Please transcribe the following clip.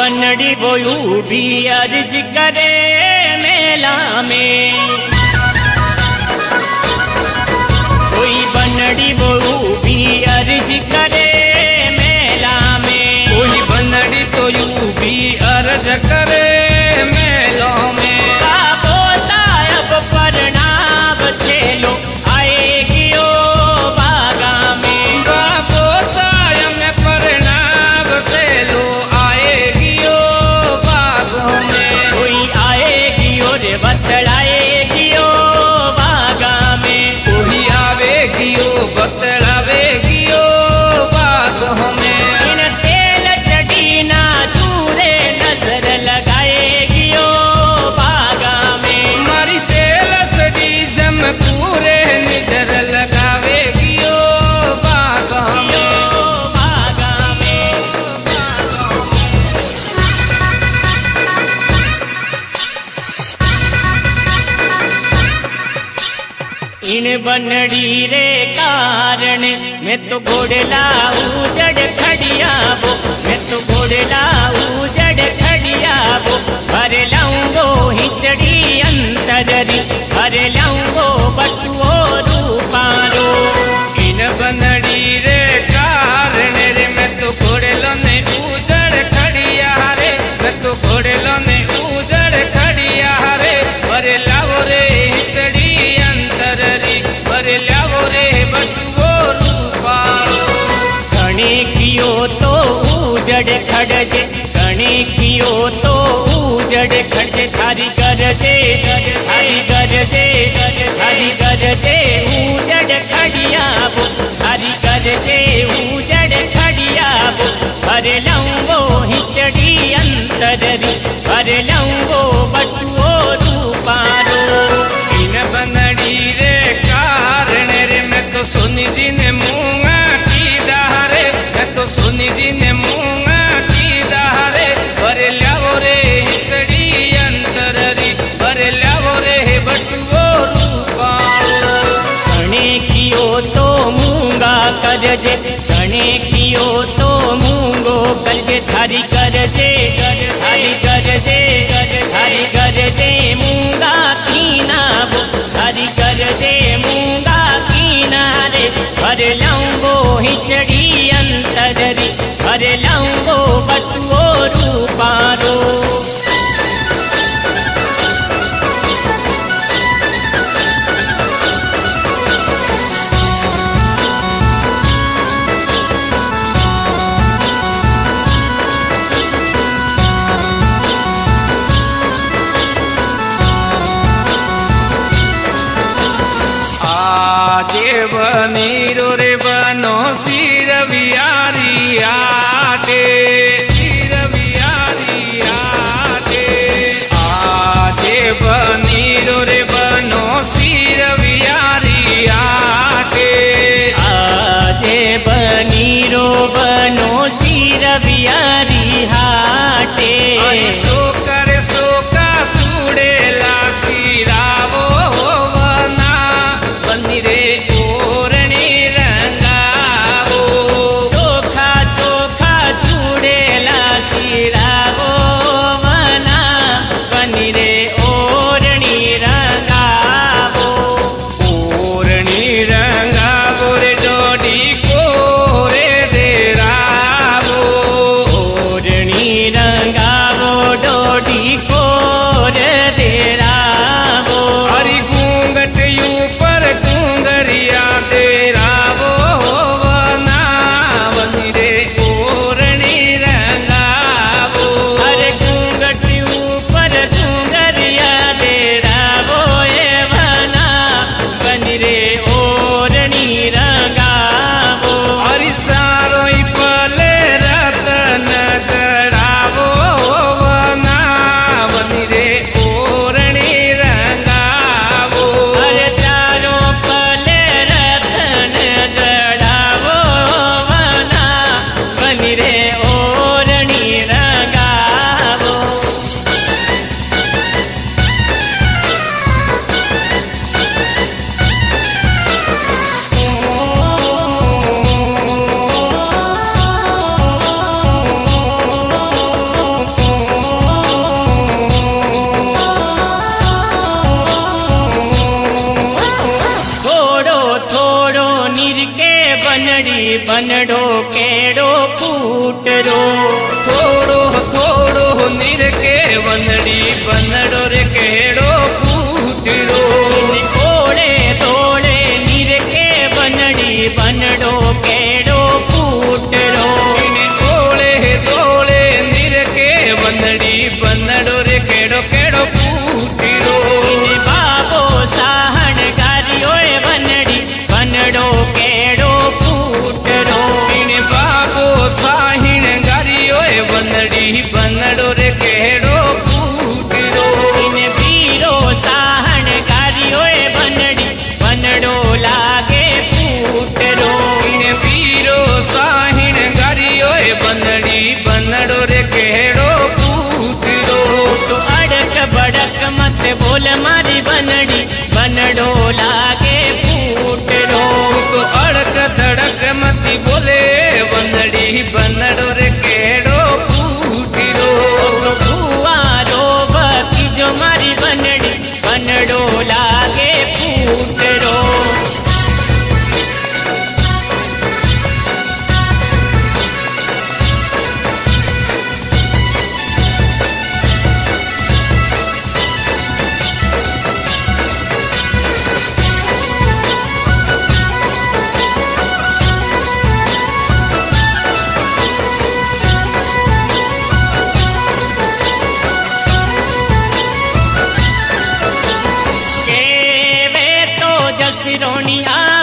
बनड़ी बोयू भी अर्ज करे मेला में, कोई बनड़ी बोयू भी अर्ज करे मेला में, कोई बनड़ी तो यू भी अर्ज करे मेला में। बाबो साहब प्रणाम छेलो आएगी ओ बागा में, बाबो साहब प्रणाम से लो आएगी ओ बागों में। कोई आएगी और बतलाएगी ओ बागा में, कोई आवेगी ओ बतलावेगी ओ बागों में। इन तेल चढ़ी ना दूरे नजर लगाएगी ओ बागा में, मारी तेल सड़ी जमकूरे निजर लगावेगी ओ बागों में। ओ बागा में। इन बनड़ी रे कारण मैं तो घोड़ला उजड़ खड़िया वो, मैं तो घोड़ला उजड़ खड़िया वो, भर लाऊंगो हिचड़ी अंतररी, भर लाऊंगो बटुओ रूपारो। इन बनड़ी रे कारण रे मैं तो घोड़ेलो ने उजड़ खड़िया रे, मैं तो घोड़ेलो ने उजड़ खड़िया रे। भरे लावो रे हिचड़ी अंतररी, भरे लावो रे बटुओ रूपारो। गणे कियो तो उजड़ खड़जे, गणे कियो तो उजड़ खड़जे, थारी गरजे थारी गरजे थारी गरजे उजड़ खड़िया वो, थारी गरजे उजड़ खड़िया वो, भर लाऊंगो हिचड़ी अंतररी, भर लाऊंगो बटुओ रूपारो। इन बनड़ी रे कारण रे मैं तो सोनी जी ने मूंगा की दारे, मैं तो सोनी जी ने मूंगा की दारे। भरे लावो रे हिसड़ी अंतररी, भरे लावो रे बटुओ रूपारो। गणे कियो तो मूंगा करजे, गणे कियो तो मूंगो करजे, थारी करजे थारी करजे थारी करजे मूंगा कीना वो, थारी करजे मूंगा कीना रे। भर लाऊंगो हिचड़ी अंतररी, भर लाऊंगो बटुओ रूपारो। आजे बनीरो रे बनो सिर बियारी आटे, सिर बियारी आटे। आजे बनीरो रे बनो सिर बियारी आटे, आजे बनीरो बनो सिर बियारी हाटे। सोका सुड़ेला सिरावो बना बनी रे ओरणी रंगावो। चोखा चोखा थोड़ो थोड़ो निरके बनड़ी बनड़ो केड़ो फूटरो थोड़ो थोड़ो निरके वनड़ी बनड़ो रे केड़ो फूटरो ओड़े दौड़े निरके बनड़ी बनड़ो केड़ो फूटरो ओड़े दौड़े निरके वनड़ी बनड़ो रे केड़ो केड़ो फूटरो बाबो साहण गारियो बनड़ी बनड़ो केड़ो फूटरो बाबो साहिण गारियो वनड़ी बनड़ो रे केड़ो फूटरो वीरो साहण गारियो बनड़ी बनड़ो लागे फूटरो वीरो साहिण गारियो बनड़ी बनड़ो रे केड़ो फूटरो तो अड़क बड़क मत बोल मारी बनड़ी बनड़ो लागे फूटरो तो अड़क धड़क मती बोले वनड़ी बनड़ो रे केड़ो फूटरो तो कुआरो बकी जो मारी बनड़ी बनड़ो लागे फूटरो सिरोनी आ